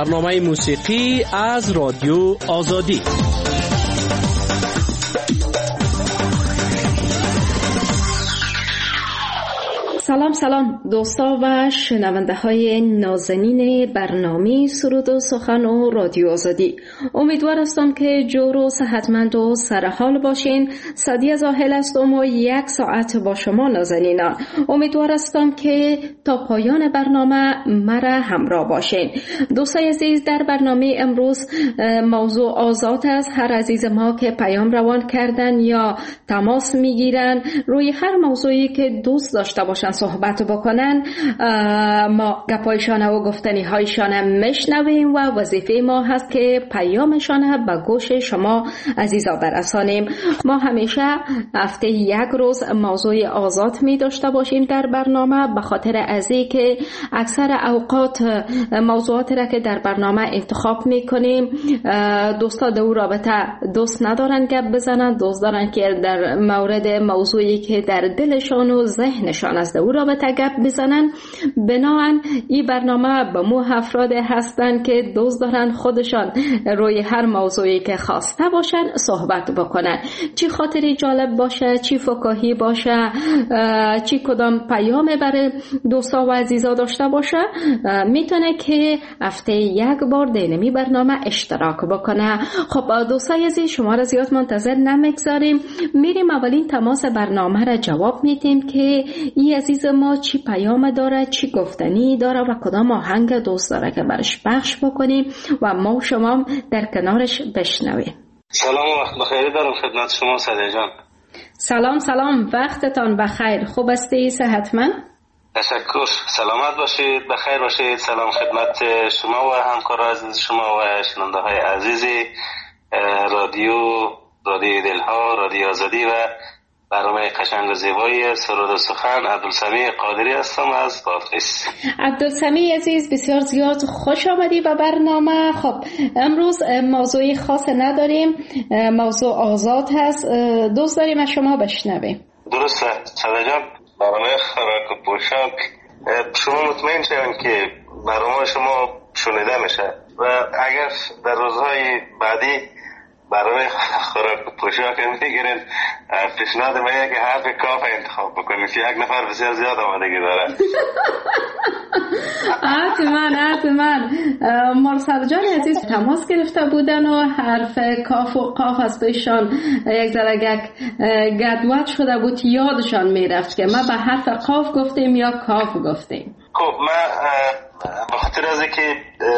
برنامه موسیقی از رادیو آزادی. سلام دوستا و شنونده های نازنین برنامه سرود و سخن و رادیو آزادی. امیدوار هستم که جور و صحتمند و سرحال باشین. صدیه زاهل هستم و 1 ساعت با شما نازنینان. امیدوار هستم که تا پایان برنامه مرا همراه باشین. دوستای عزیز، در برنامه امروز موضوع آزاد است. هر عزیز ما که پیام روان کردن یا تماس میگیرن روی هر موضوعی که دوست داشته باشن صحبت بکنن، ما گپایشان و گفتنی هایشان میشنویم و وظیفه ما هست که پیامشان به گوش شما عزیزا برسانیم. ما همیشه هفته 1 روز موضوع آزاد می داشته باشیم در برنامه، به خاطر از این که اکثر اوقات موضوعات را که در برنامه انتخاب می کنیم دوستا در رابطه دوست ندارن گپ بزنن، دوست دارن که در مورد موضوعی که در دلشان و ذهنشان است او رابطه گپ بزنن. بنابراین این برنامه به مو افراد هستن که دوست دارن خودشان روی هر موضوعی که خواسته باشن صحبت بکنن، چی خاطری جالب باشه، چی فکاهی باشه، چی کدام پیام برای دوستا و عزیزا داشته باشه، میتونه که هفته 1 بار دینمی برنامه اشتراک بکنه. خب دوستای عزیز، شما را زیاد منتظر نمیگذاریم، میریم اولین تماس برنامه را جواب میدیم که این عزیز ما چی پیام داره، چی گفتنی داره و کدام آهنگ دوست داره که برش پخش بکنیم و ما و شما در کنارش بشنویم. سلام و وقت بخیر دارم خدمت شما صدیه جان. سلام وقتتان بخیر. خوب هستی؟ صحتمند؟ تشکر، سلامت باشید، بخیر باشید. سلام خدمت شما و همکار عزیز شما و شنونده های عزیزی رادیو دلها، رادیو آزادی و برنامه قشنگ و زیبایی سرود و سخن. عبدالسمیع قادری هستم از بادغیس. عبدالسمیع عزیز، بسیار زیاد خوش آمدی به برنامه. خب امروز موضوعی خاص نداریم، موضوع آزاد هست، دوست داریم از شما بشنویم. درسته صدیه جان. برنامه خوراک و پوشاک شما مطمئن شوین که برنامه شما شنیده میشه و اگر در روزهای بعدی برای خوراک و پوشاک میگیرین، پیشنهاد میگه که حرف کاف انتخاب بکنید که 1 نفر بسیار زیاد آمادگی داره. حتما مرسل جان عزیز تماس گرفته بودن و حرف کاف و قاف از پیشان یک ذره گدوت شده بود، یادشان میرفت که ما به حرف قاف گفتیم یا کاف گفتیم. خب ما به خاطر از اینکه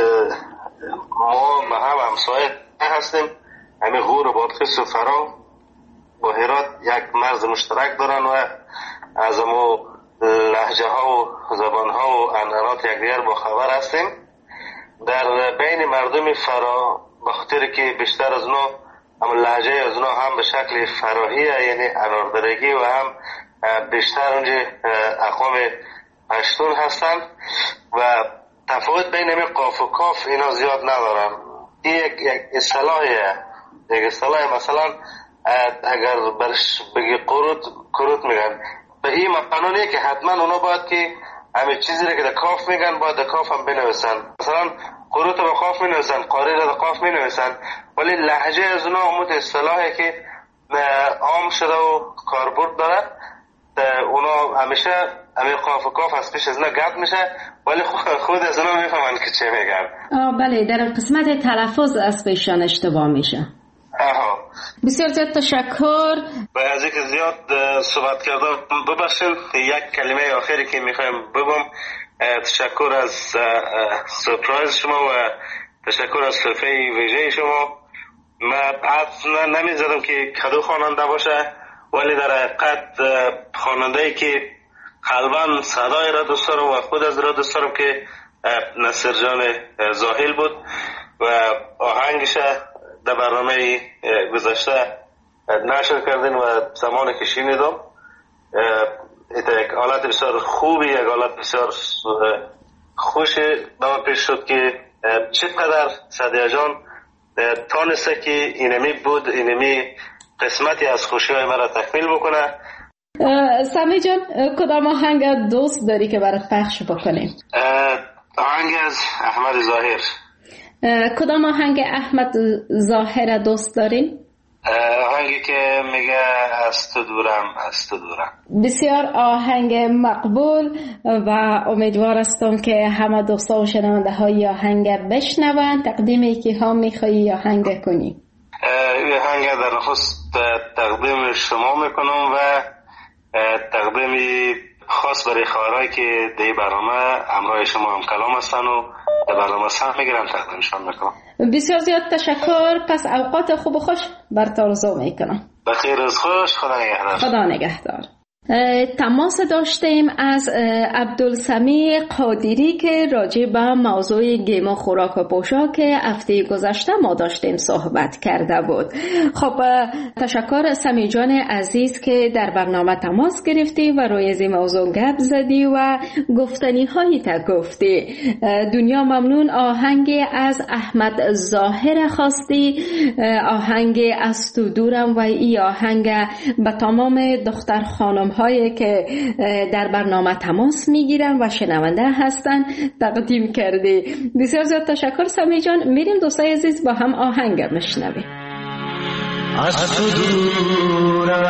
ما هم همسایه هستیم، همین غور و بادغیس و فرا با هرات یک مرز مشترک دارن و از امو لهجه ها و زبان ها و عنعنات یکدیگر با خبر هستیم. در بین مردم فرا به خاطر که بیشتر از اونا هم لهجه از اونا هم به شکل فراهی یعنی اناردرگی و هم بیشتر اونجا اقوام پشتون هستن و تفاوت بین همین قاف و کاف اینا زیاد ندارن. این یک اصطلاح مثلا اگر برش بگی قروت میگن، به این معنی که حتما اونا باید که همه چیزی را که در کاف میگن باید در کاف هم بنویسن. مثلا قروت را قاف مینویسن، قاری را در قاف مینویسن، ولی لهجه از اونا همون اصطلاحی که عام شده و کاربرد داره، اونا همیشه همین قاف و کاف از پیش از اونا گپ میشه، ولی خود از اونا میفهمن که چه میگن. بله، در قسمت تلفظ از پیشان اشتباه میشه. بسیار زیاد تشکر. به از اینکه زیاد صحبت کردم ببخشید، یک کلمه آخری که میخوایم بگم، تشکر از سورپرایز شما و تشکر از تحفه ویژه شما. من حد نمیزدم که کدو خواننده باشه، ولی در حقیقت خواننده‌ای که قلباً صدای را دوست دارم و خود از را دوست دارم که نصر جان زاهل بود و آهنگش در برنامه گذشته نشر کردین و زمانی که شنیدم یک حالت بسیار خوبی، یک حالت بسیار خوشی به من پیش شد که چقدر صدیه جان تانسته که اینمی بود، اینمی قسمتی از خوشی های مرا تکمیل بکنه. سمی جان کدام آهنگ دوست داری که برات پخش بکنیم؟ آهنگ از احمد ظاهر. کدام آهنگ احمد ظاهر دوست دارین؟ آهنگی که میگه از تو دورم از تو دورم. بسیار آهنگ مقبول و امیدوار هستم که همه دوستا و شنونده های آهنگ بشنون. تقدیم یکی ها میخوایی آهنگ کنی؟ آهنگ در نخست تقدیم شما میکنم و تقدیم خاص برای خواهرایی که در برنامه همراه شما هم کلام هستن و در برنامه سهم میگیرن تقدیمشان میکنم. بسیار زیاد تشکر. پس اوقات خوب و خوش بر آرزو میکنم. بخیر از خوش. خدا نگهدار. خدا نگهدار. تماس داشتیم از عبدالسمیع قادری که راجع به موضوع گیما خوراک و پوشاک هفته گذشته ما داشتیم صحبت کرده بود. خب تشکر سمیع جان عزیز که در برنامه تماس گرفتی و روی این موضوع گپ زدی و گفتنی هایی تا گفتی. دنیا ممنون. آهنگ از احمد ظاهر خواستی، آهنگ از تو دورم، و این آهنگ به تمام دختر خانم هایی که در برنامه تماس میگیرن و شنونده هستن تقدیم کردی. بسیار زیاد تشکر سمیع جان. میریم دوستای عزیز با هم آهنگ بشنویم. از تو دورم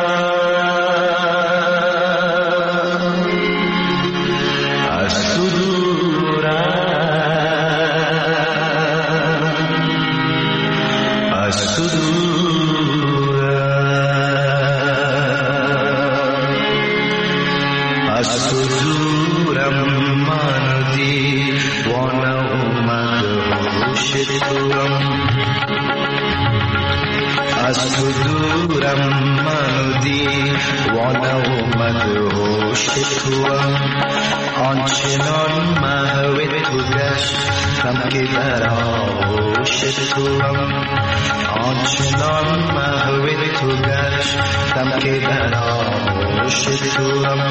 از تو دورم از تو از تو دورم من دیوانه اومد هوش توام از تو دورم من دیوانه اومد هوش توام آنچنان محو تو گشتم که در آغوش توام آنچنان محو تو گشتم که در آغوش توام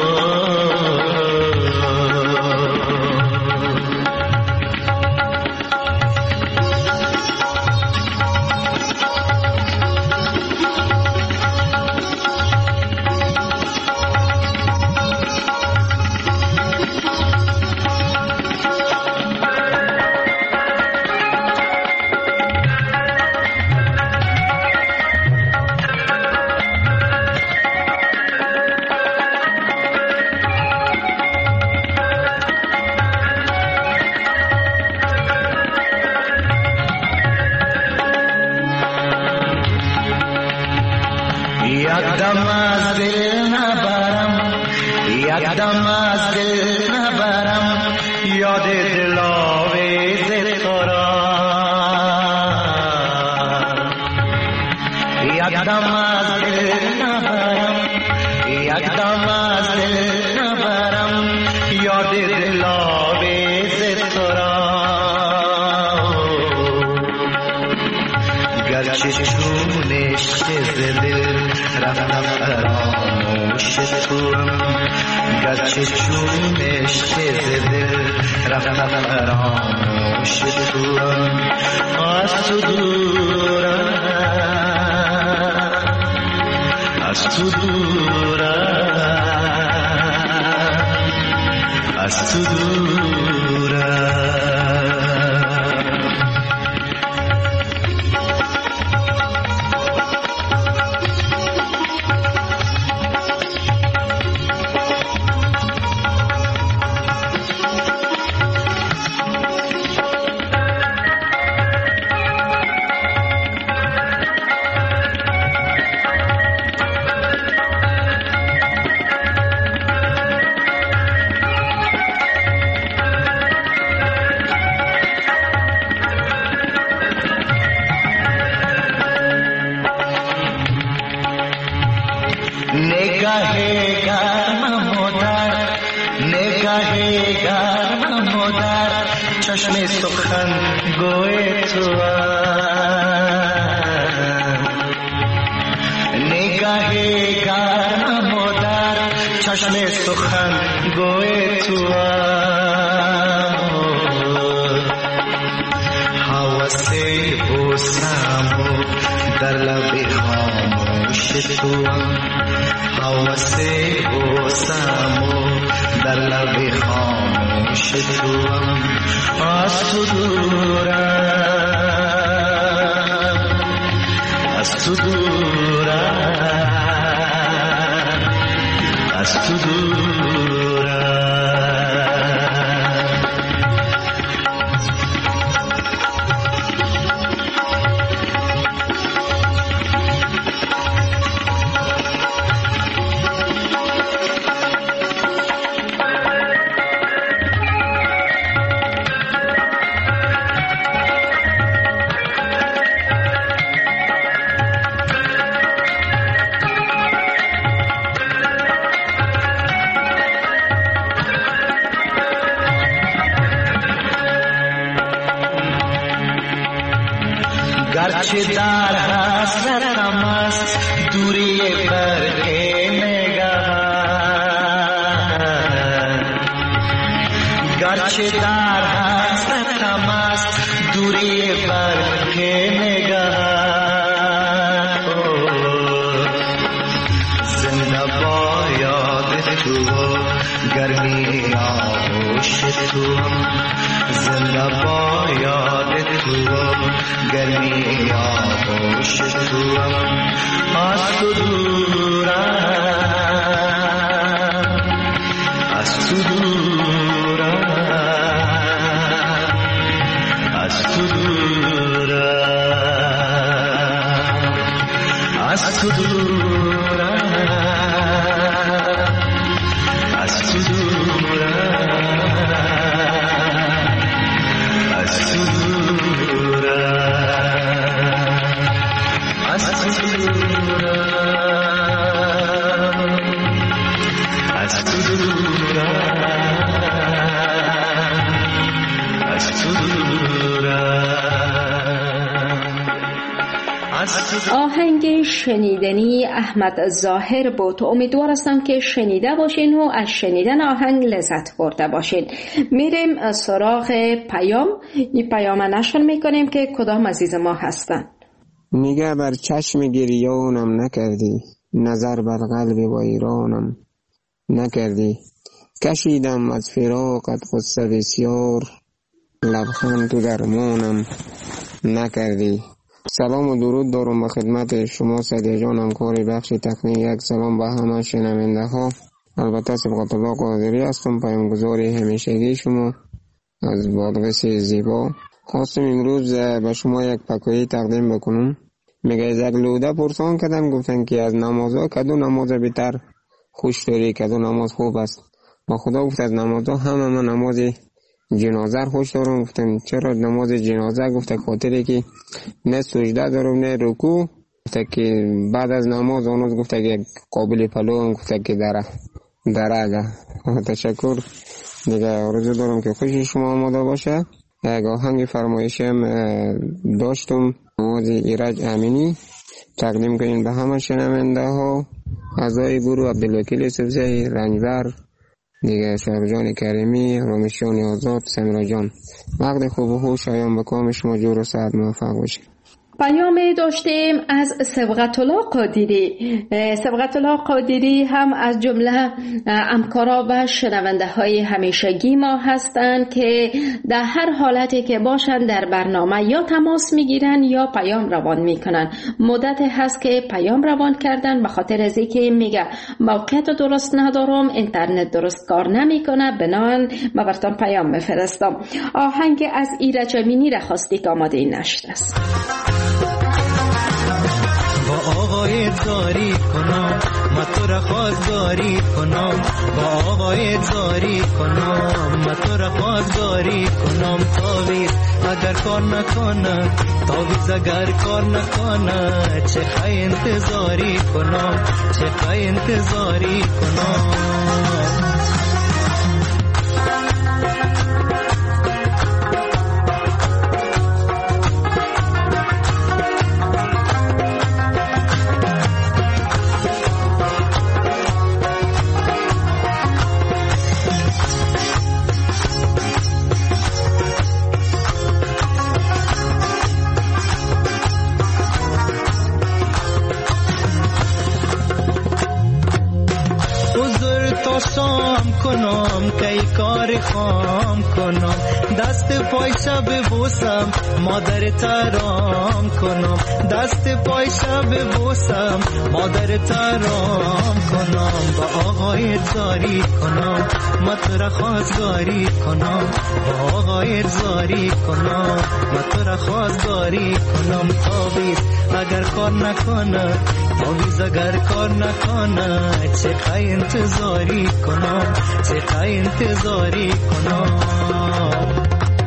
یکدم از دل نبرم یکدم از دل نبرم یاد دلاویز تو را یکدم از دل نبرم یکدم از دل نبرم یاد دلاویز تو را گرچه چونش ز دل رفتم فراموش توام گرچه چونش ز دل رفتم فراموش توام از تو دورم از تو دورم از تو دورم چشم سخن گوی تو نگاه گرم مادر چشم سخن گوی تو حوث بوسم و در لب خاموش توام، هوس بوسم در لب خاموش توام، از تو دورم، از تو دورم، از تو دورم. گرچه در حسرتم است دوری برق نگهت، گرچه در حسرتم است دوری برق نگهت، زنده با یاد تو گرمی آغوش تو، زنده با یاد تو گرمی آغوش تو، از تو دورم، از تو دورم، از تو دورم، از تو دورم، از تو دورم، از تو آهنگ شنیدنی احمد ظاهر بود. امیدوار هستم که شنیده باشین و از شنیدن آهنگ لذت برده باشین. میریم سراغ پیام. این پیام نشر میکنیم که کدام عزیز ما هستن. نگه بر چشم گریانم نکردی، نظر بر قلب ویرانم نکردی، کشیدم از فراقت قصه بسیار، لبخند تو درمانم نکردی. سلام و درود دارم به خدمت شما سعدی جان، همکار بخش تکنیک. یک سلام به همه شنونده ها. البته صبغت الله قادری هستم، پیامگذاری همیشگی شما از بادغیس زیبا. خواستم امروز به شما یک پکویی تقدیم بکنم. میگه از یک لوده پرسان کردن، گفتن که از نمازها کدو نماز بیتر خوش داری، کدو نماز خوب است. با خدا گفت از نمازها همه من نماز جنازه خوش دارم. گفتم چرا نماز جنازه؟ گفته خاطری که نه سجده دارم نه رکوع. گفته که بعد از نماز اونوز گفته که قابل پلو هم گفته که درگه. تشکر دیگه. آرزو دارم که خوش شما آماده باشه. یک آهنگ فرمایشم داشتم، نماز ایرج امینی تقدیم کنیم به همه شنونده ها. اعضای گروه عبدالوکیل سبزی، رنجبر دیگه، شهرجان کریمی، رامشان آزاد، سمرا جان. وقت خوب و خوش شایان به کام شما جور و سعد موفق باشید. پیام داشتیم از صبغت الله قادری. صبغت الله قادری هم از جمله همکارا و شنونده های همیشگی ما هستند که در هر حالتی که باشن در برنامه یا تماس میگیرن یا پیام روان میکنن. مدت هست که پیام روان کردن به خاطر از اینکه میگه موقعیت درست ندارم، اینترنت درست کار نمیکنه، بنابراین من براتون پیام میفرستم. آهنگ از ایرج امینی را خواستی که آماده این نشد است. با آقای زاری کنم ما تو را خواستگاری کنم، با آقای زاری کنم ما تو را خواستگاری کنم. تعویض اگر کار نکنه، تعویض اگر کار نکنه، چه خواهی انتظاری کنم، چه خواهی انتظاری کنم. تا شام کنم کی کار خام کنم دست پای شب بوسم مادر ترام کنم دست پای شب بوسم مادر ترام کنم با آقای زاری کنم مطرح خواستگاری کنم با آقای زاری کنم مطرح خواستگاری کنم تاویز اگر کار نکنه تاویز اگر کار نکنه چه انتظاری کنم چه انتظاری کنم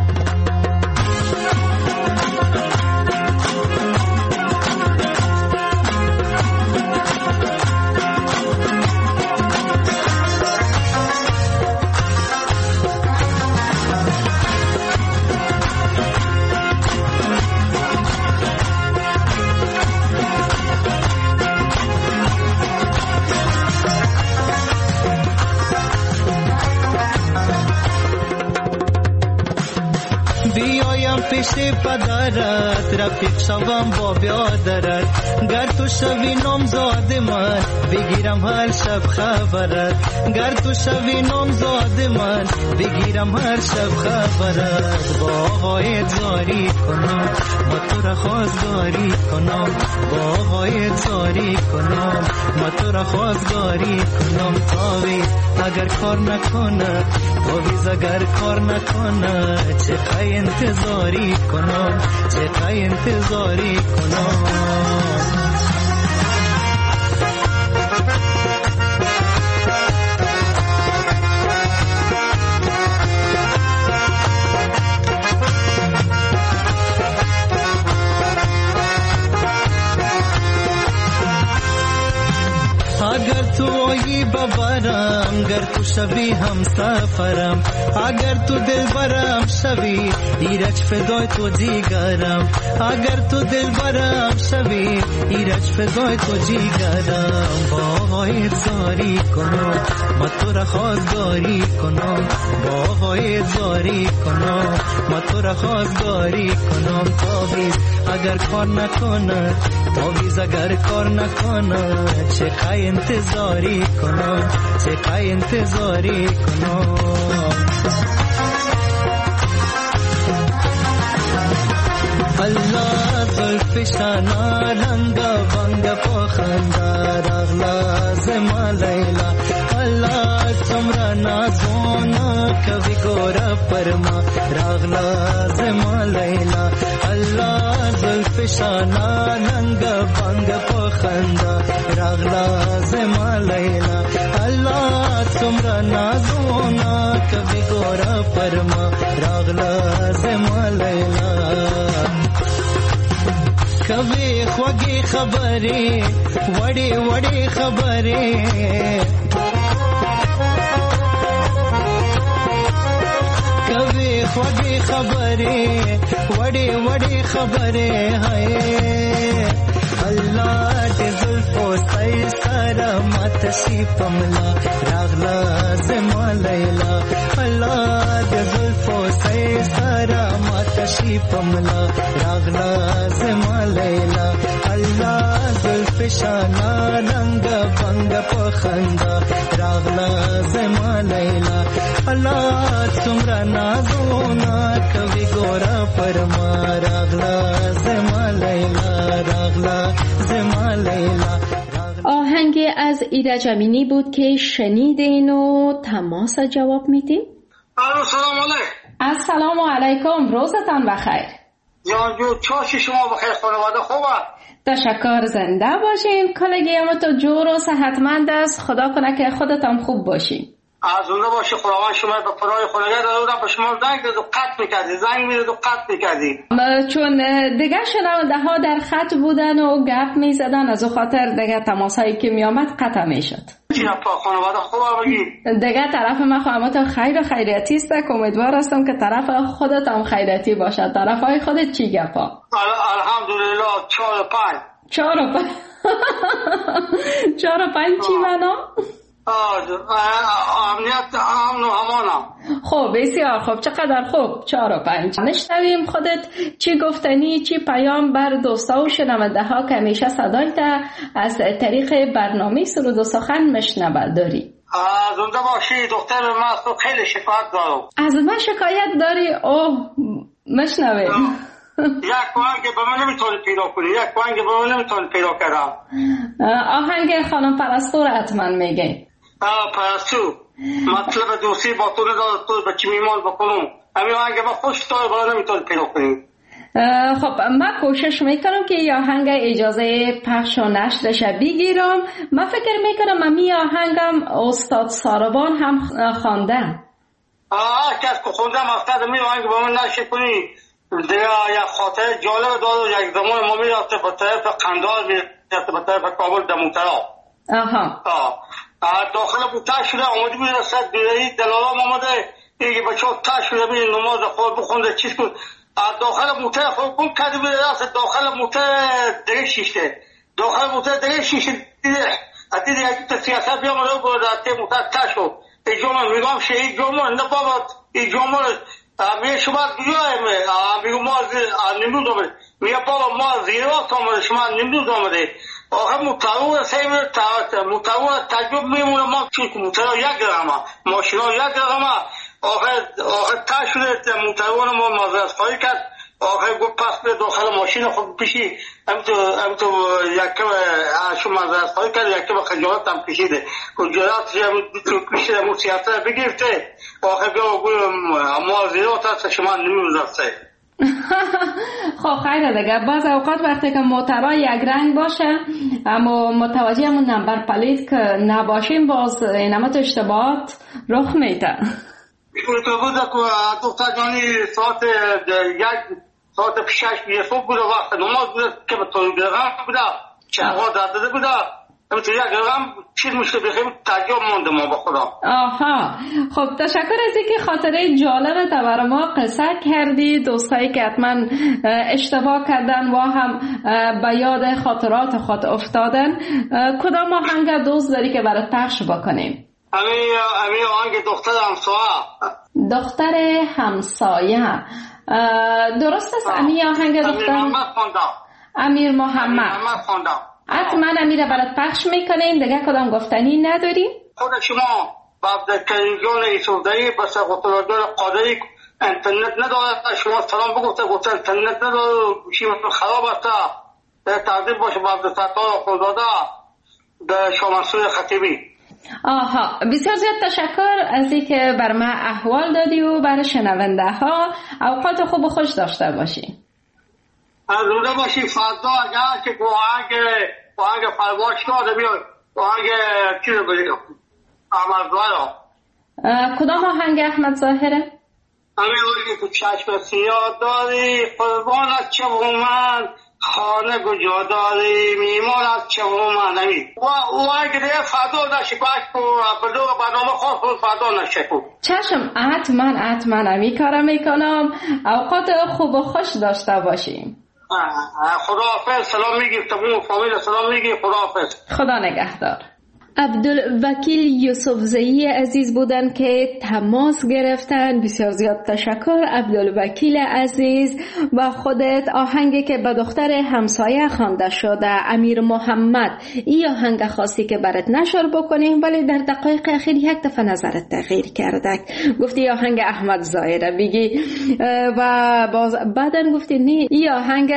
پیش پدرت رفیق شوم با بیادرت گر تو شوی نامزاد من بگیرم هر شب خبرت گر تو شوی نامزاد من بگیرم هر شب خبرت با آقای زاری کنم ما تو را خواستگاری کنم با آقای زاری کنم ما تو را خواستگاری کنم تاویز اگر کار نکنه تاویز اگر کار نکنه چه انتظاری کنم چه انتظاری کنم اگر تو آیی ببرم گر تو شوی هم سفرم اگر تو دل برم شوی ایرج فدای تو دیگرم اگر تو دل برم شوی ایرج فدای تو دیگرم با آقای زاری کنم ما تو را خواستگاری کنم با آقای زاری کنم ما تو را خواستگاری کنم تاویز اگر کار نکنه تاویز اگر کار نکنه چه انتظاری کنم چه انتظاری کنم الله زلفشانا رنگ بنگ پخنده رغلا زما لیلا الله تمرا نازونا کبھی گورا پرما رغلا زما لیلا الله زلفشانا رنگ بنگ پخنده رغلا زما لیلا الله تمرا نازونا کبھی گورا پرما رغلا زما لیلا کبھی خوږی خبرې وړې وړې خبرې کبھی خوږی خبرې وړې وړې خبرې هاي الله دې زلفو سر سره ماته شي پملا راغلا زما لیلا الله دې زلفو سر سره ماته شي پملا راغلا زما لیلا الله زلفشانا رنگ بنگ پخنده راغلا زما لیلا الله تمرا نازونا کبھی گورا پرما راغلا زما لیلا راغلا زما لیلا. آهنگ از ایرج امینی بود که شنیدین و تماس جواب میدیم. سلام علیکم. السلام علیکم، روزتان بخیر. جان جو چاشی شما بخیر، خانواده خوبه؟ تشکر، زنده باشین. کلگی ما تو جور و صحتمند است. خدا کنه که خودتان خوب باشین. از اونده باشی. خداوند شما به پناه خداگاه دادم، به شما زنگ داد و قطع میکردی، زنگ میداد و قطع میکردی. چون دیگه شنونده ها در خط بودن و گپ میزدن، از او خاطر دیگه تماسایی که میامد قطع میشد. چینا پا خانواده خوبه بگی؟ دیگه طرف من خواهمت خیر و خیریتی است که امیدوار هستم که طرف خودت هم خیریتی باشد. طرف های خودت چی گپا؟ الحمدلله 4 و 5. 4 و 5 4 و 5 چی معنا؟ امنیت امن و امانم. خب بسیار خوب، چقدر خوب. 4 و 5 نشنویم خودت چی گفتنی، چی پیام بر دوستا و شنونده ها که همیشه صدایت از طریق برنامه سرود و سخن مشنود داری؟ از اونجا باشی دختر من از تو خیلی شکایت دارم. از من شکایت داری؟ اوه مشنویم. یک آهنگ به من نمیتونی پیدا کنی، یک آهنگ به من نمیتونی پیدا کردم. آهنگ خانم پرستو را حتما میگه. پرستو مطلب دوستی با تو نداره، تو به چی میمان بکنم. همین آهنگ من خوش داره به من نمیتونی پیدا کنی. خب من کوشش میکنم که این آهنگ اجازه پخش و نشرش بگیرم. من فکر میکنم امی آهنگم استاد ساربان هم خواندن. کس که خوندم افتاد امی آهنگ به من نشه کنی. دیگه یک خاطر جالب داره. یک زمان ما میرفته به طرف قندهار، میرفته به طرف کابل دموترا. داخل بود تش شده آمده بود رسد بیرهی دلالام آمده ایگه بچه ها تش شده بید نماز خود بخونده چیز کن. داخل موتر خود گم کرده بود رسد داخل موتر دیگه شیشته. داخل موتر دیگه شیشته دیده یکی تا سیاست بیامده بود تی موتر تش شد. ای جامعه میگم شه ای جامعه نه بابا ای جامعه میگه شما کجاییم؟ میگه ما نمروز آمده. میگه بابا ما زیرات آمده شما نمروز آمده. آخه مطلوع سیم مطلوع تجرب میمونه ما چون که مطلوع یک رقمه ماشینا یک رقمه. آخه تا شده مطلوع ما مازرس خواهی کرد. آخه گفت پس به داخل ماشین خود پیشی هم تو یکم شما مازرس خواهی کرد یکم خجالت هم پیشیده. خجالت هم پیشیده موسیقه بگیرته. آخه گوی ما زیرات هست شما نمیروز هسته. خب خیلی دیگه باز اوقات وقتی که موترها یک رنگ باشه اما متوجه همون نمبر پلیت که نباشیم باز اینمت اشتباهات رخ میده. تو بود که دختر جانی ساعت پیشش بیه صبح بوده وقت نماز بوده که به طوری گرغم بوده چهوار داده بوده تو یک گرغم چیز میشه بخیم تجرب مونده ما با خدا. آها خب تشکر از اینکه خاطره جالب تا برای ما قصه کردی. دوستایی که حتما اشتباه کردن و هم به یاد خاطرات خود افتادن کدام آهنگ دوست داری که برای پخش بکنیم؟ امی آهنگ دختر همسایه. دختر همسایه درست است. امی آهنگ دختر امیر محمد خواندم. حتما امیر برات پخش میکنیم. دیگه کدام گفتنی نداری؟ خود شما بعد کریمجان ایسودایی بس قطرادار قادری انترنت نداره شما سلام بگفته گفته انترنت نداره گوشی خراب است تعظیم باشه بعد ستار خودداده به شامنسوی خطیبی. آها بسیار زیاد تشکر از اینکه بر من احوال دادی و برای شنونده ها اوقات خوب و خوش داشته باشی. روده باشی فردا اگر که آهنگ پرواش کرده بیاد آهنگ چی رو بگیم احمد ظاهره. کدام آهنگ احمد ظاهره؟ همین آهنگ تو چشم سیاه داری قربان از چه من خانه کجا داری میمان از چه من همین او آهنگ دیگه فردا نشکوش کن بدو برنامه خواست فردا نشکو. چشم حتما همی کارم میکنم. اوقات خوب و خوش داشته باشیم. خداحافظ. سلام میگی تمام فامیل سلام میگی. خداحافظ. خدا نگهدار. عبدالوکیل یوسفزئی عزیز بودن که تماس گرفتن. بسیار زیاد تشکر عبدالوکیل عزیز. و خودت آهنگی که به دختر همسایه خوانده شده امیر محمد این آهنگ خاصی که برات نشر بکنیم ولی در دقایق اخیر یک دفعه نظرت تغییر کرده گفتی آهنگ احمد ظاهره بگی و بعدن گفتی نه این آهنگ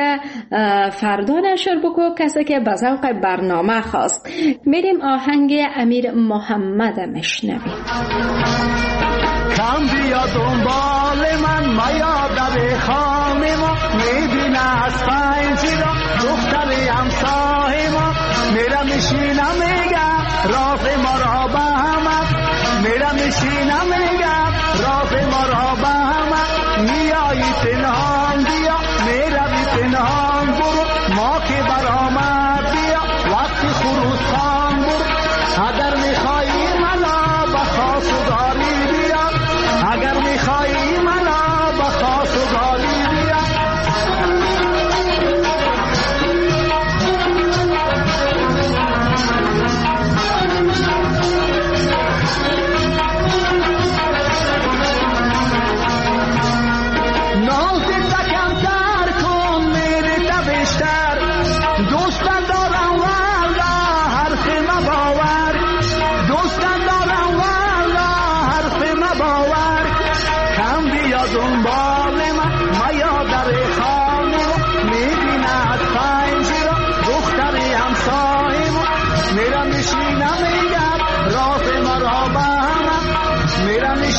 فردا نشر بکن کسی که به ذوق برنامه خواست. میریم آهنگ امیر محمد مشنویم. کم بیا دنبال من میا در خانه ما میبینه از پنجره دختر همسایه ما میرم میشینم میگم راه ما را به همه میرم میشینم میگم راه ما را به همه میایی پنهان بیا میروی پنهان برو ما که برآمد بیا وقتی خروسان برو اگر میخوایی منو به خواستگاری بیا اگر میخوایی منو به خواستگاری بیا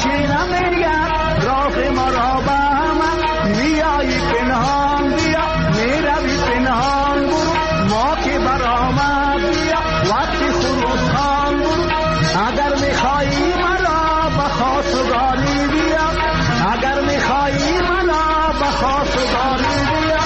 میشینم میگم راز ما را به هم میایی پنهان بیا میروی پنهان برو ما که برآمد بیا وقتی خروس خان برو اگر میخوایی مرا به خواستگاری بیا اگر میخوایی مرا به خواستگاری بیا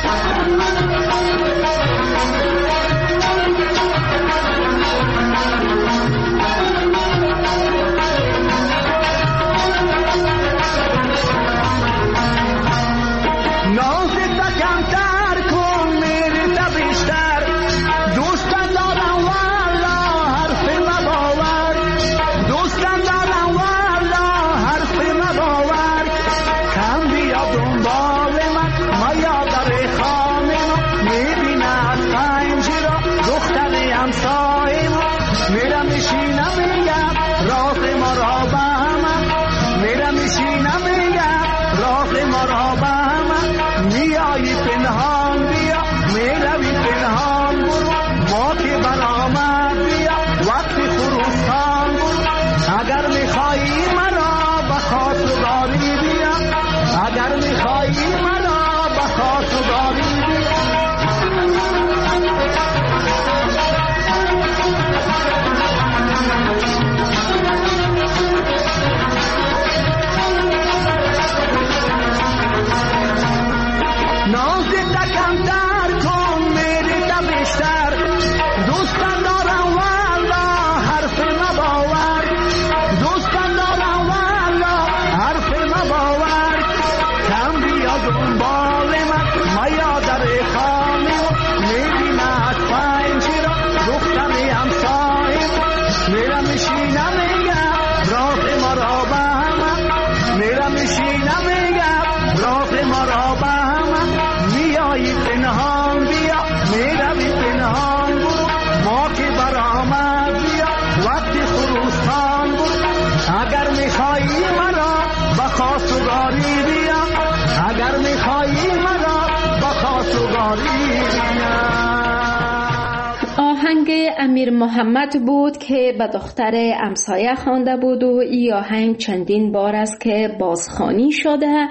آهنگ امیر محمد بود که به دختر امسایه خوانده بود و این آهنگ چندین بار است که بازخوانی شده.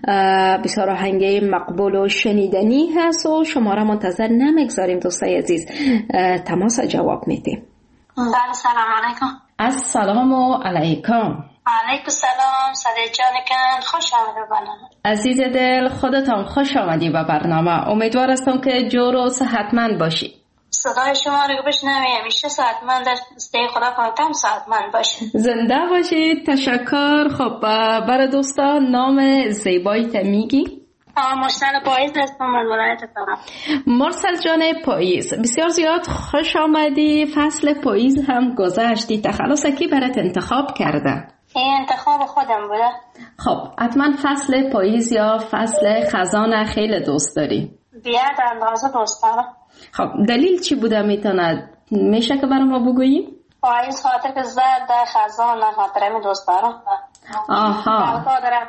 بسیار آهنگ مقبول و شنیدنی هست و شما را منتظر نمیگذاریم دوستای عزیز، تماس جواب میدیم. بله سلام علیکم. السلام علیکم. علیکم سلام. صدای جانکن خوش آمده برنامه. عزیز دل خودتان خوش آمدی به برنامه. امیدوار هستم که جور و صحتمند باشی. صدای شما رو بشنویم همیشه صحتمند است. خدا پاکم صحتمند باشه. زنده باشید. تشکر. خب برای دوستان نام زیبایت میگی؟ مرسل پاییز هستم من ولایت فرا. مرسل جان پاییز، بسیار زیاد خوش آمدی. فصل پاییز هم گذشتی. تخلص کی برات انتخاب کرده؟ این انتخاب خودم بوده. خب حتما فصل پاییز یا فصل خزان خیلی دوست داری؟ بیاد اندازه دوست دارم. خب دلیل چی بوده میشه که برای ما بگویی؟ پاییز خاطر که زرد خزان خاطر می دوست دارم. آها.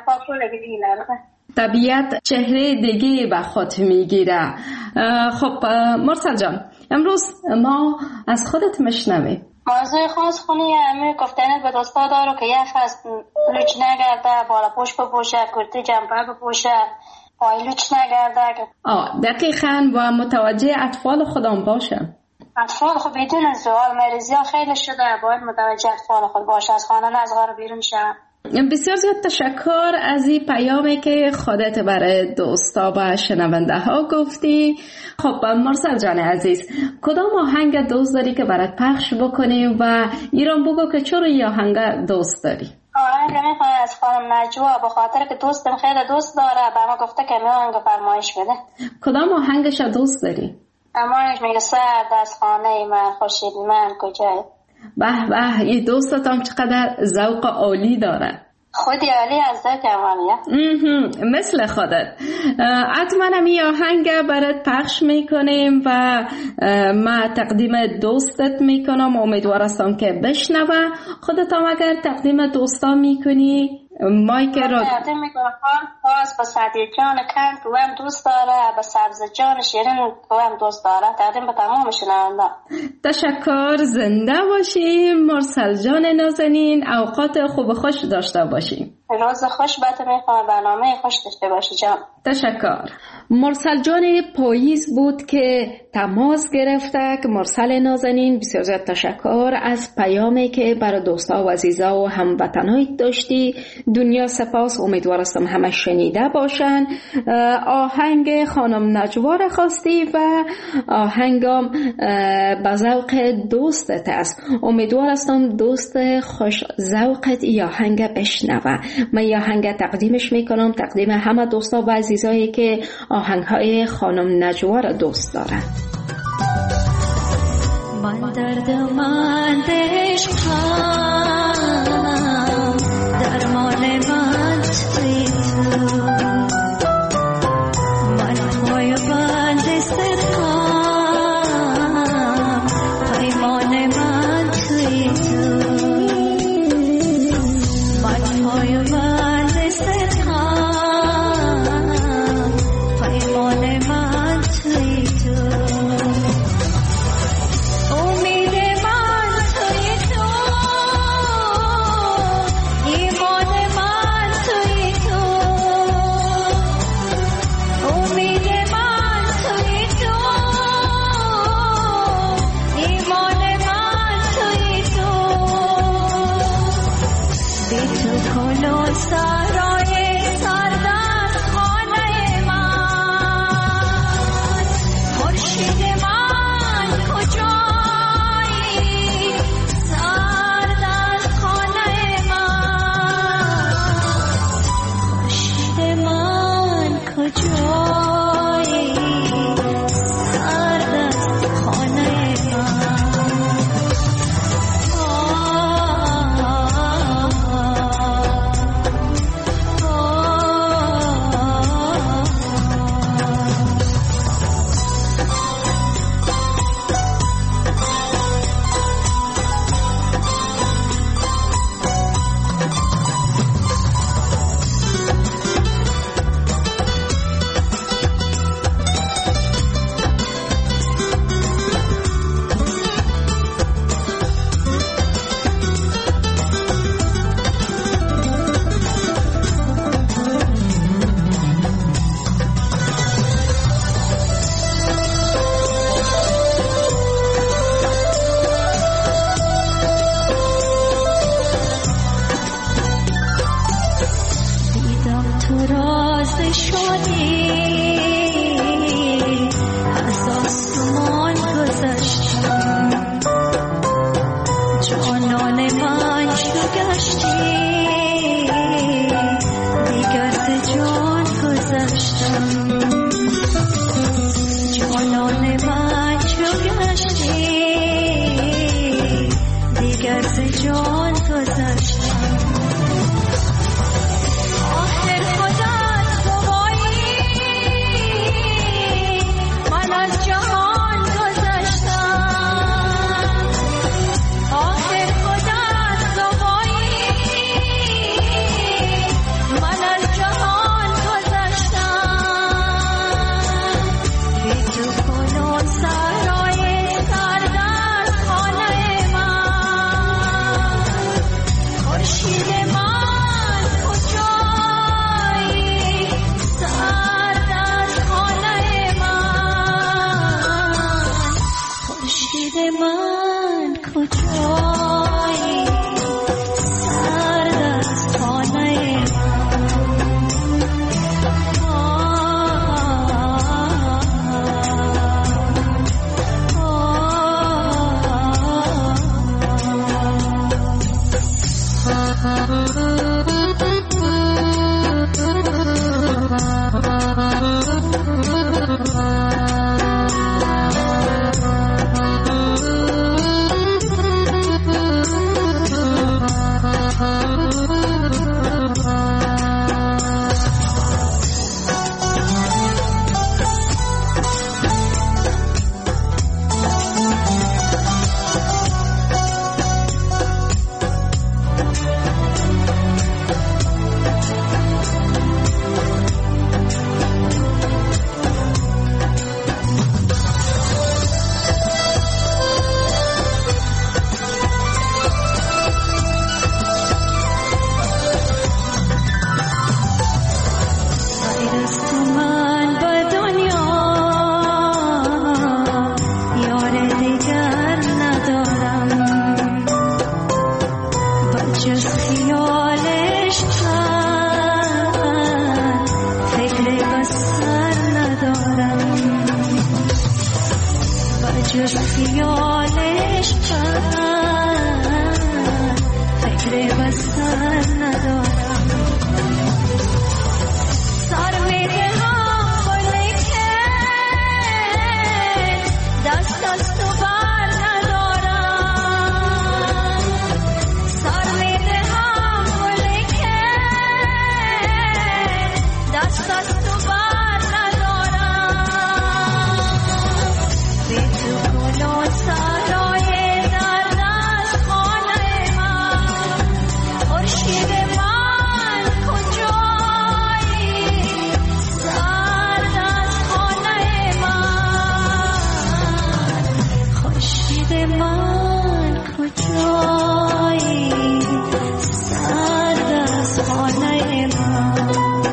طبیعت چهره دیگه به خود میگیره. خب مرسل جان امروز ما از خودت مشنویم. موضوع خاص خونی امیر گفتنت به دوستا دارو که یه فصل لوچ نگرده، بالا پوش بپوشه، کرتی جمپر بپوشه، پای لوچ نگرده. دقیقاً و متوجه اطفال خودم باشم. اطفال خب بدون زوال مریضی ها خیلی شده، باید متوجه اطفال خود باشه، از خانه نزغار بیرون شد. بسیار زیاد تشکر از این پیامی که خودت برای دوستا و شنونده ها گفتی. خب مرسل جان عزیز، کدام آهنگ دوست داری که برات پخش بکنیم و ایران بگو که چرا این آهنگ دوست داری؟ آهنگ میخوام از خانم نجوا، به خاطر که دوستم خیلی دوست داره، به ما گفته که آهنگ فرمایش بده. کدام آهنگش دوست داری؟ امانش میگه سرد از خانه من خورشید من کجای. به به، این دوستم چقدر ذوق عالی داره. خودی عالی از ذوق عالیه. مثل خودت. حتما این آهنگ برات پخش میکنیم و ما تقدیم دوستت میکنم. امیدوار هستم که بشنوه. خودت هم اگر تقدیم دوستا میکنی مایک را تقدیم میکنم باز به سعدی جان کند که هم دوست داره، به سبز جان شیرین که هم دوست داره. تقدیم به تمام شنونده. تشکر، زنده باشیم مرسل جان نازنین، اوقات خوب خوش داشته باشیم. روز خوش بهت میخوام، برنامه خوش داشته باشی جان. تشکر. مرسل جان پاییز بود که تماس گرفته. که مرسل نازنین بسیار زیاد تشکر از پیامی که برای دوستا و عزیزا و هموطنای داشتی. دنیا سپاس، امیدوارم همه شنیده باشن. آهنگ خانم نجوا را خواستی و آهنگم به ذوق دوستت است. امیدوارم دوست خوش ذوقت ای آهنگ بشنوه. من ای آهنگ تقدیمش میکنم، تقدیم همه دوستا و عزیزایی که آهنگهای خانم نجوا را دوست دارن. من دردمند عشقم، درمان من توی تو، من پای بند ستم، پیمان من توی تو، من پای بند ستم، پیمان من توی تو. من کجایی سرد از خانه من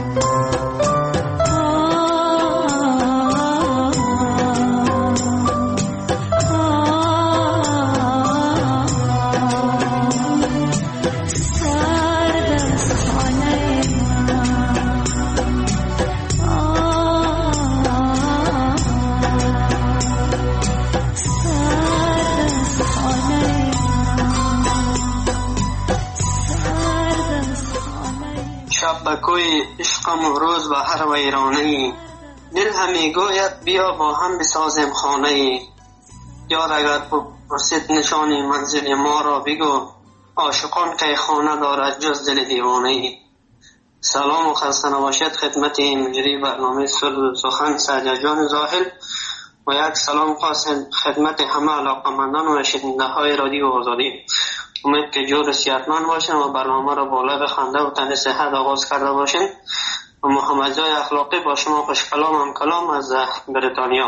بکوی عشقم روز به هر ویرانه‌ای دل همی گوید بیا با هم بسازیم خانه‌ای یار اگر پرسید نشانی منزل ما را بگو عاشقان که خانه دارد جز دل دیوانه‌ای. سلام و خسته نباشید خدمت مجری برنامه صلح و سخن سعدی جان زاهل و یک سلام خاص خدمت همه علاقه‌مندان و شنونده های رادیو آزادی. امید که جور صحتمند باشین و برنامه را بالا به خنده و تن صحت آغاز کرده باشین. و محمد زیای اخلاقی با شما خوش کلام هم کلام از بریتانیا.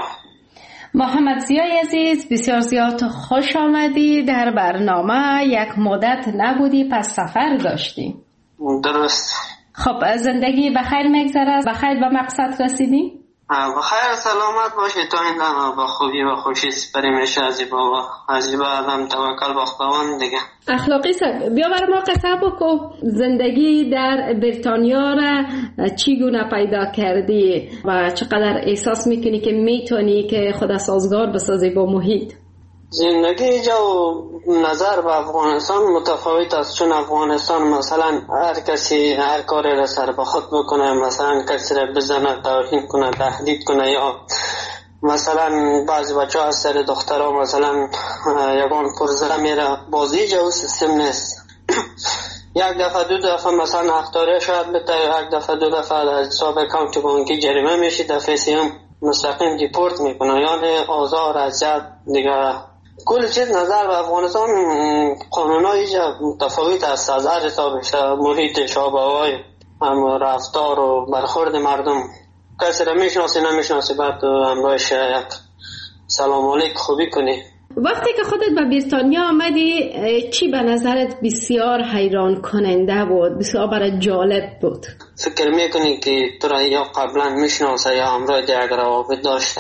محمد زیای عزیز بسیار زیاد خوش آمدی در برنامه. یک مدت نبودی پس سفر داشتی. درست. خب زندگی بخیر میگذره؟ بخیر به مقصد رسیدی؟ بخیر سلامت باشی تا این دم با خوبی و خوشی سپری میشه از زیبا آدم توکل با خداوند دیگه. اخلاقی سر بیا بر ما قصه بکو زندگی در بریتانیا را چگونه پیدا کردی و چقدر احساس میکنی که میتونی که خود سازگار بسازی با محیط؟ زندگی جو نظر به افغانستان متفاوت است، چون افغانستان مثلا هر کسی هر کاری را سر به خود بکنه، مثلا کسی را بزنه توهین کنه تهدید کنه یا مثلا بعضی بچه ها از سر دخترها مثلا یگان پرزه میره. بازی جو سیستم نیست. یک دفعه دو دفعه مثلا اختاره شاید بده، یک دفعه دو دفعه از حساب اکانت بانکی جریمه میشه، دفعه سیوم مستقیم دیپورت میکنه، یعنی آزار اذیت دیگه. کل چیز نظر به افغانستان قانونای متفاوت است از هر حسابش، محیط شابه‌های هم رفتار و برخورد مردم. کسی را میشناسی نمیشناسی بعد همراهش یک سلام علیک خوبی کنی. وقتی که خودت به بریتانیا آمدی چی به نظرت بسیار حیران کننده بود، بسیار برای جالب بود؟ فکر میکنی که تو را یا قبلا میشناسه یا همراه یک روابط داشته؟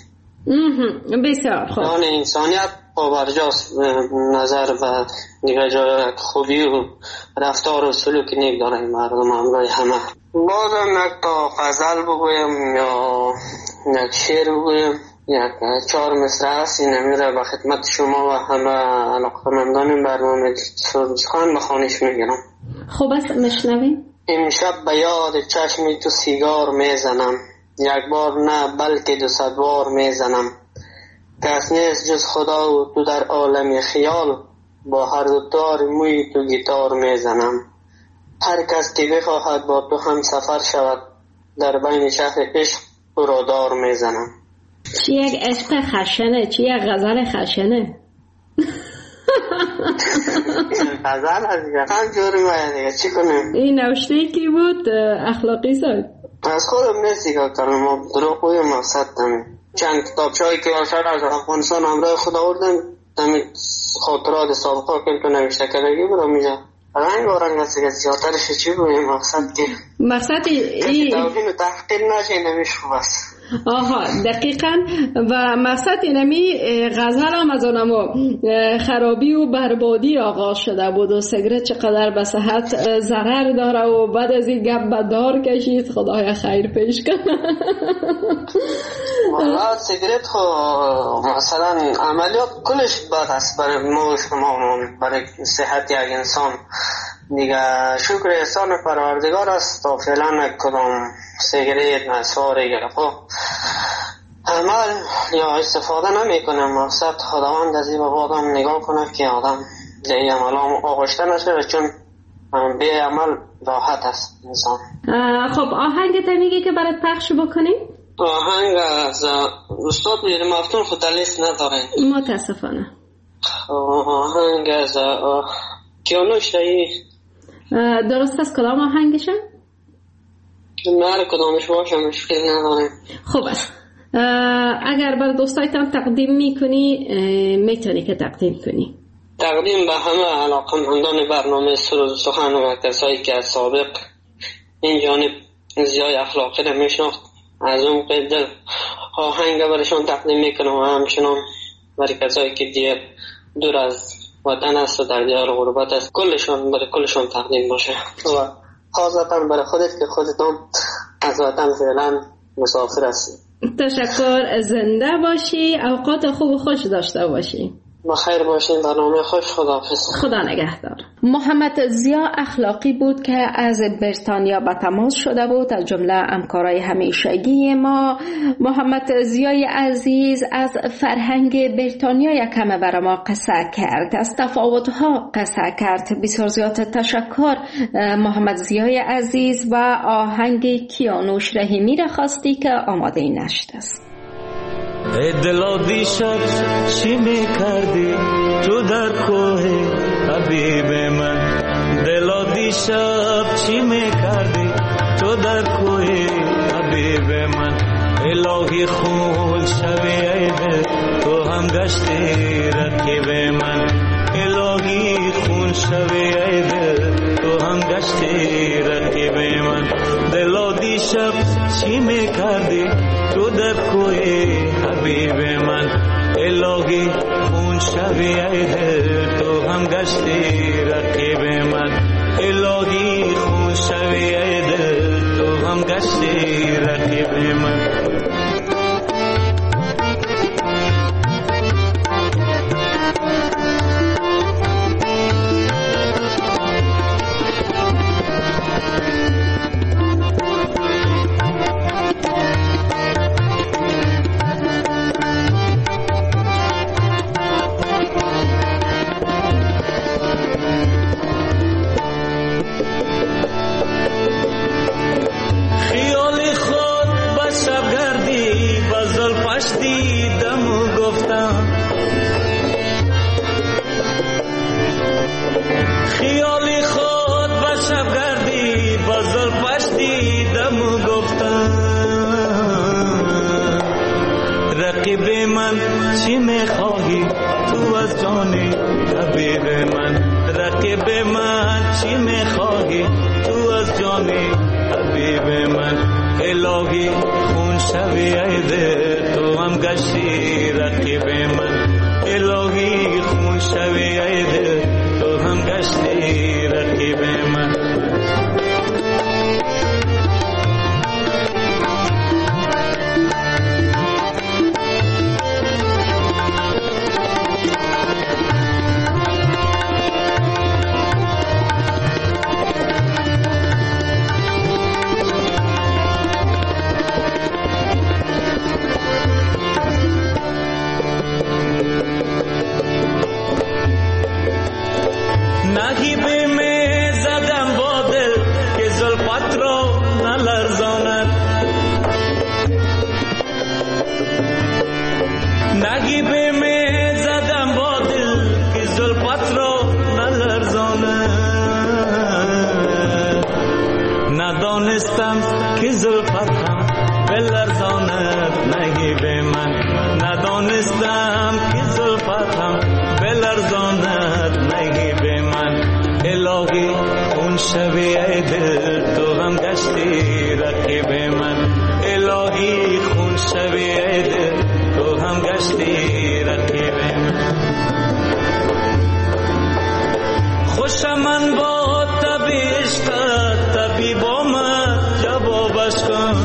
بسیار خوب. یعنی انسانیت پابرجاست نظر به دیگه جای خوبی و رفتار و سلوک نیک داره مردم همراه همه. بازم یک تا غزل بگویم یا یک شعر بگویم، یک 4 مصرع است، این میره به خدمت شما و همه علاقه‌مندان برنامه سخن بخوانش میگیرم. خوب است میشنویم. امشب به یاد چشمی تو سیگار میزنم، یک بار نه بلکه 200 بار میزنم. کس نیست جز خدا و تو در عالم خیال، با هر دو تار موی تو گیتار میزنم. هر کس که بخواهد با تو هم سفر شود، در بین شهر عشق تو را دار میزنم. چی یک عشق خشنه، چی یک غزل خشنه. غزل از دیگه همجوری باید دیگه چی کنیم. این نوشته کی بود اخلاقی صاحب؟ از خودم نیست دیگه کنم، ما دروغ بویم مقصد دمیم. چند کتابچه‌ای که آشار از افغانستان همراه خود آوردن دمید خاطرات سابقه که نوشته کردگی برو میجا رنگ و رنگ است دیگه. زیادترش چی بویم مقصد که مقصد کسی توهین و تحقیر نشه نمیش خوب است. آها دقیقاً. و مقصد اینمی غزل هم از آنمو خرابی و بربادی آغاز شده بود و سیگرت چقدر به صحت ضرر داره و بعد از این گپ به دار کشید. خدایا خیر پیش کنه. والله سیگرت خو مثلا عملیات کلش بد است برای ما شما، برای صحت یک انسان دیگه. شکر احسان پروردگار است تا فعلا کدام سیگرت نسواری گرفت عمل یا استفاده نمی کنم. مقصد خداوند از این به آدم نگاه کنه که آدم دیگه عمل آغشته نشه، چون بی عمل راحت است انسان. خب آهنگ میگی که برات پخش بکنیم؟ آهنگ از استاد میر مفتون خود لیست ندارین متاسفانه. آهنگ از کیانوش دایی درست است. کدام آهنگشه؟ نره کدامش باشه مشکل نداریم. خوب است. اگر بر دوستایتان تقدیم میکنی میتونی که تقدیم کنی. تقدیم به همه علاقمندان برنامه سرود و سخن و کسایی که از سابق این جانب زیای اخلاقی را میشناخت، از اون قدر آهنگ برشان تقدیم میکنم و همچنان برای کسایی که دیگر دور از وطن است و در دیار غربت است برای کلشان تقدیم باشه و خاصتا برای خودت که خودتان از وطن فعلا مسافر هستی. تشکر، زنده باشی، اوقات خوب و خوش داشته باشی. بخیر باشین، برنامه خوش، خداحافظ. خدا نگهدار. محمد ضیا اخلاقی بود که از بریتانیا به تماس شده بود، از جمله همکارای همیشگی ما. محمد ضیای عزیز از فرهنگ بریتانیا یک کم برای ما قصه کرد، از تفاوت‌ها قصه کرد. بسیار زیاد تشکر محمد ضیای عزیز و آهنگ کیانوش رحیمی را خواستی که آماده نشد است. ای دلا دیشب چی میکردی تو در کوه حبیب من؟ دلا دیشب چی میکردی تو در کوه حبیب من؟ الهی خون شوی ای دل تو هم گشتی رقیب من. الهی خون شوی ای دل تو هم گشتی رقیب من. دلا دیشب چی میکردی تو در کوه حبیب من؟ الهی خون شوی ای دل تو هم گشتی رقیب من. الهی خون شوی ای دل تو هم گشتی رقیب من. رقیب من چی میخواهی تو از جان حبیب من؟ رقیب من چی میخواهی تو از جان حبیب من؟ الهی خون شوی ای دل تو هم گشتی رقیب من. الهی خون شوی ای دل تو هم گشتی رقیب من. نگیبه می زدم با دل که زلفت را نلرزاند. نگیبه می زدم با دل که زلفت را نلرزاند. ندانستم که زلفت هم بلرزاند نگیبه من. ندانستم که زلفت هم بلرزاند نگیبه من. الهی خون شوی ای دل تو هم گشتی رقیب من. الهی خون شوی ای دل تو هم گشتی رقیب من. خوشم من با طبی عشقت طبی با من جوابش کن.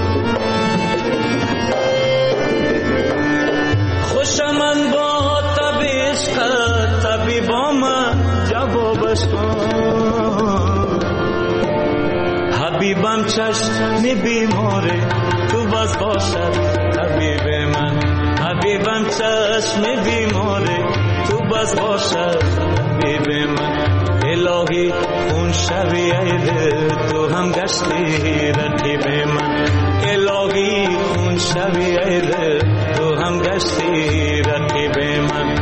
خوشم من با طبی عشقت طبی با من جوابش کن. حبیبم چشم بیماره تو بس باشد حبیب من. حبیبم چشم بیماره تو بس باشد حبیب من. الهی خون شوی ای دل تو هم گشتی رقیب من. الهی خون شوی ای دل تو هم گشتی رقیب من.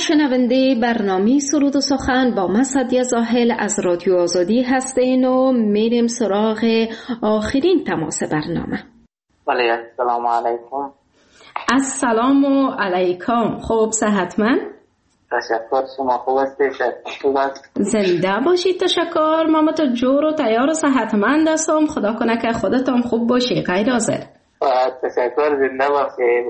شنونده برنامه سرود و سخن با من سعدیه زاهل از رادیو آزادی هستین و میریم سراغ آخرین تماس برنامه. بله، السلام علیکم. السلام علیکم. خوب صحتمند؟ تشکر، شما خوب هستید؟ زنده باشید. تشکر. ما تو جور و تیار و صحتمند هستم. خدا کنه که خودتان خوب باشی. غیر حاضر. تشکر، زنده باشید.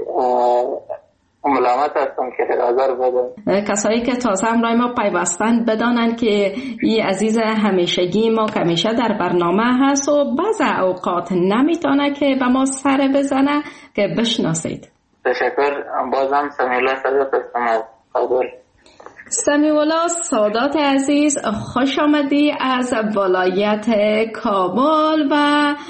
ملامت هستم که حاضر بدم. کسایی که تازه همراه ما پیوستند بدانند که این عزیز همیشگی ما که همیشه در برنامه هست و بعض اوقات نمیتونه که به ما سر بزنه که بشناسید. تشکر. بازم سمیولا سادات هستم از کابل. سمیولا سادات عزیز، خوش آمدی از ولایت کابل. و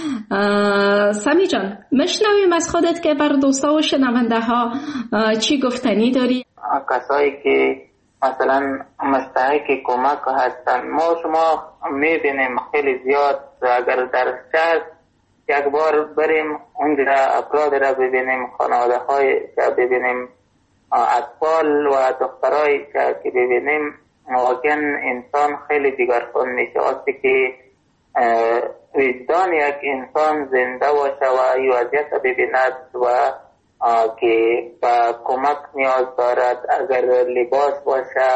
سمی جان، مشنویم از خودت که بر دوستا و شنونده ها چی گفتنی داری؟ کسایی که مثلا مستحق کمک هستن، ما شما میبینیم خیلی زیاد. اگر در شهر یک بار بریم اونجا افراد را ببینیم، خانواده های ببینیم، اطفال و دخترای که ببینیم، واقعا انسان خیلی دیگرگون میشه. وقتی که وجدان یک انسان زنده باشه و این وضعیت ببیند و که با کمک نیاز دارد، اگر لباس باشه،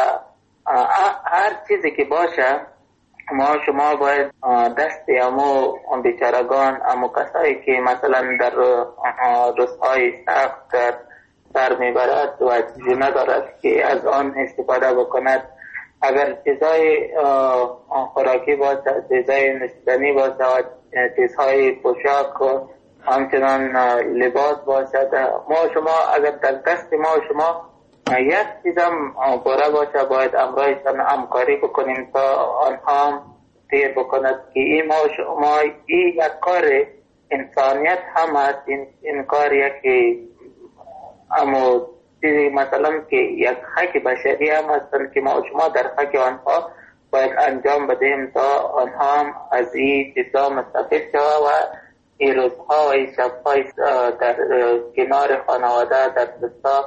هر چیزی که باشه، ما شما باید دست امو بیچارگان، امو کسایی که مثلا در روزهای سخت سر میبرد و چیزی ندارد که از آن استفاده بکند. اگر چیزهای خوراکی باشه، چیزهای نوشیدنی باشه و چیزهای پوشاک و همچنان لباس باشه، ما شما اگر در دست ما شما یک چیزم پوره باشه، باید امرایشان همکاری بکنیم تا آنها هم تیر بکند که این ما شما این یک کار انسانیت هم هست. این کار یکی اما چیزی مثلا که یک حق بشری هم هستن که ما شما در حق آنها باید انجام بدیم تا آنها هم از این چیزا مستفید شود و این روزها و این شبهای در کنار خانواده در دوستا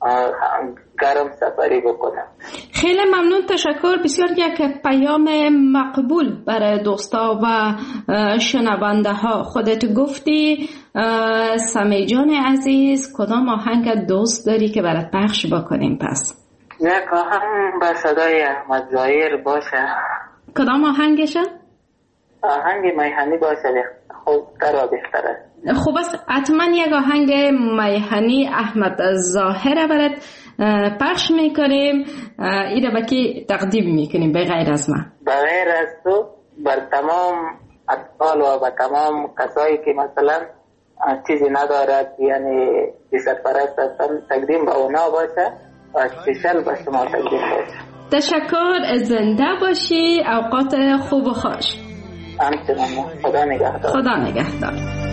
گرم سفری بکنم. خیلی ممنون، تشکر. بسیار یک پیام مقبول برای دوستا و شنونده ها. خودت گفتی سمی جان عزیز، کدام آهنگ دوست داری که برات پخش بکنیم؟ پس یک آهنگ به صدای احمد ظاهر باشه. کدام آهنگشه؟ آهنگ میهنی باشه، خوب تر و بهتره. خوب است، حتما یک آهنگ میهنی احمد ظاهر برات پخش میکنیم. ایره با کی تقدیم میکنیم به غیر از من؟ به غیر از تو بر تمام اطفال و به تمام کسایی که مثلا چیزی ندارد، یعنی سرپرست هستن، تقدیم به اونا باشه و اسپیشل به شما تقدیم باشه. تشکر، زنده باشی، اوقات خوب و خوش. همچنان. خدا نگهدار. خدا نگهدار.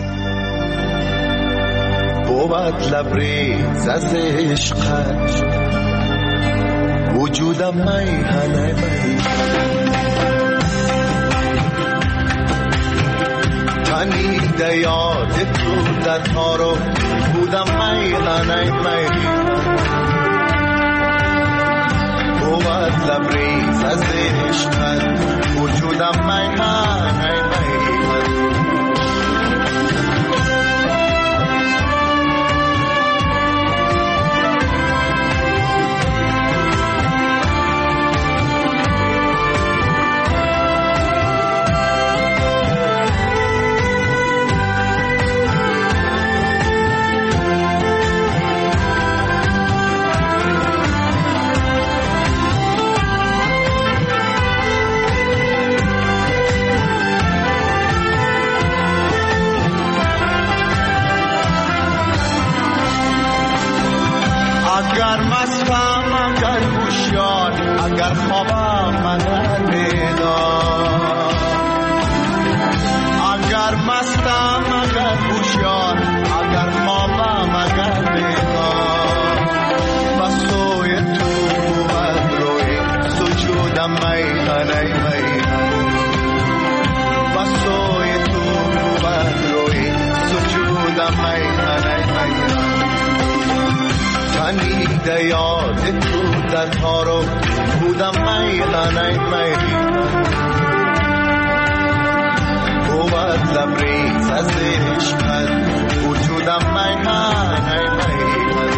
بود لبریز از عشقت وجودم میهنه تنیده یاد تو در تارو بودم میهنه بود لبریز از عشقت وجودم میهنه اگر مستم اگر هوشیار اگر خوابم اگر بیدار اگر مستم اگر هوشیار اگر خوابم اگر بیدار بسوی تو بود روی سجودم میهنه بسوی تو بود روی سجودم میهنه تنیده یاد تو در تارو بودم میخانه میخانه بود لبریز از عشقت وجودم میخانه میخانه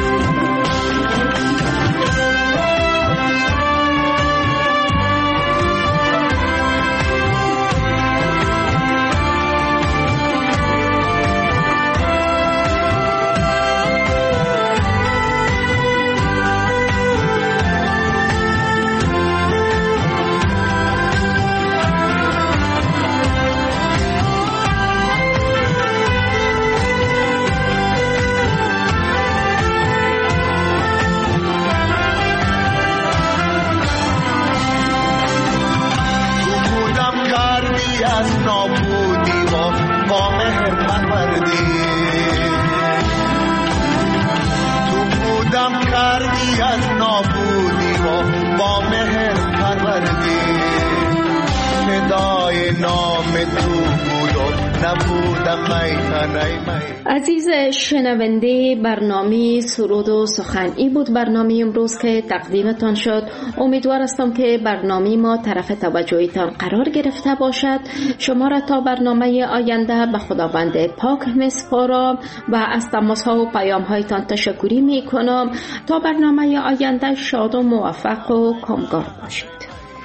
عزیز شنونده برنامه سرود و سخن، این بود برنامه امروز که تقدیمتان شد. امیدوار هستم که برنامه ما طرف توجهتان قرار گرفته باشد. شما را تا برنامه آینده به خداوند پاک میسپارم و از تماس ها و پیام هایتان تشکری می کنم. تا برنامه آینده شاد و موفق و کامگار باشید.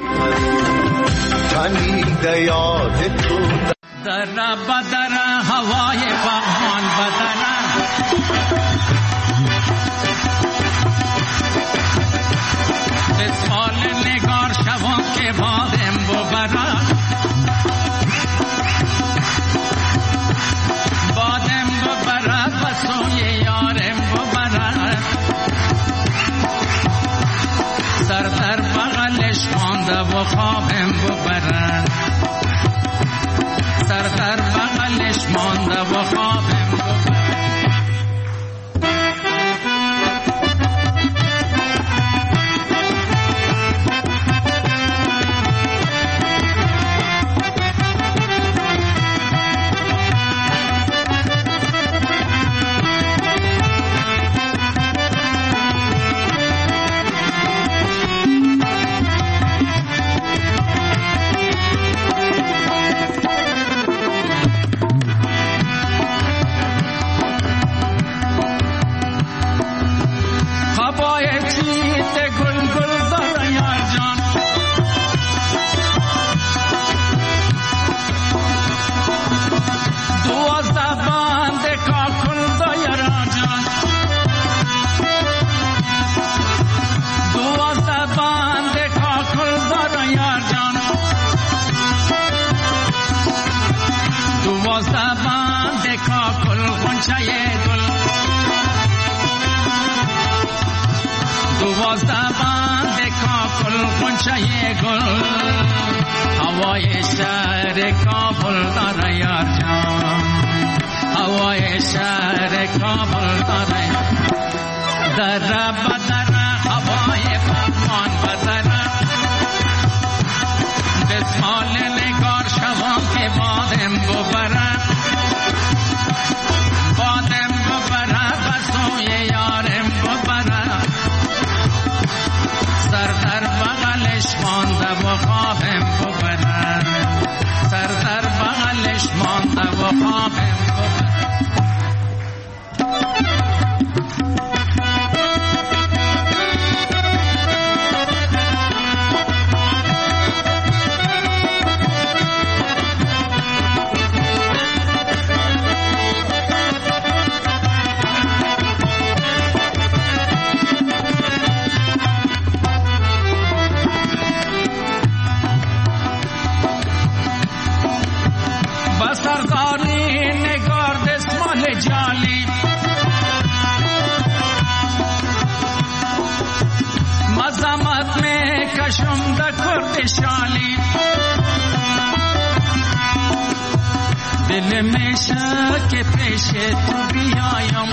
در بدر هوای بهمان بدر بسال نگار شوم که بادم ببرد بادم ببرد و سوی یارم ببرد سر در بغلش مانده و خوابم ببرد سر در بغلش مانده و خوابم هوای شهر کابل داره یار جان هوای شهر کابل داره در بدر هوای بهمان بدر بسمال نگار شوم که بادم ببره بادم ببره و سوی یارم ببره سر در بغلش مانده و خوابم ببره سر در بغلش مانده و خوابم ببره شالی دل میں شک پیش تو بیایم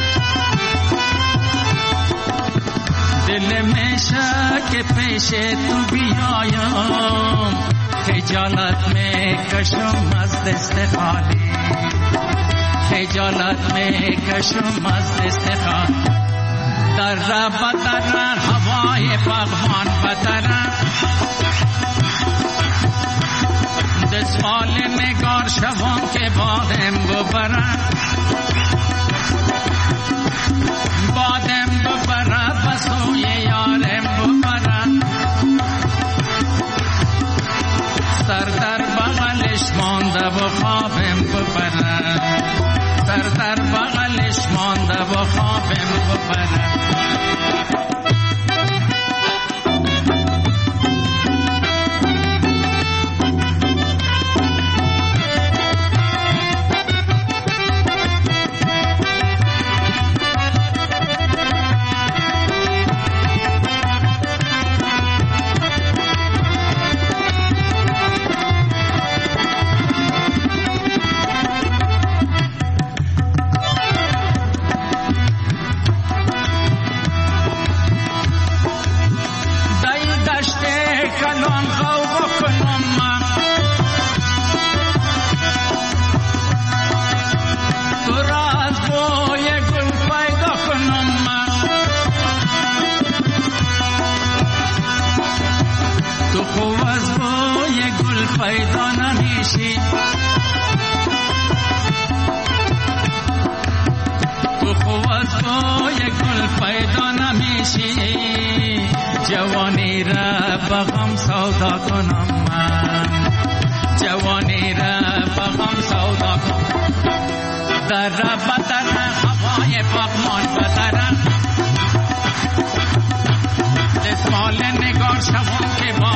دل میں شک پیش تو بیایم خجالت میں کشم از دست خالی خجالت میں کشم از دست خالی در بدر هوای پغمان بدر دسمال نگار شوم که بادم ببرم بادم ببرم بسوی یارم ببرم سر در بغلش مانده و خوابم ببرم سر در بغلش مانده و خوابم ببرم پیدا نمیشی تو خوب از بوی گل پیدا نمیشی جوانی را بغم سودا کنم من جوانی را بغم سودا کنم در بدر هوای پغمان بدر دسمال نگار شوم که با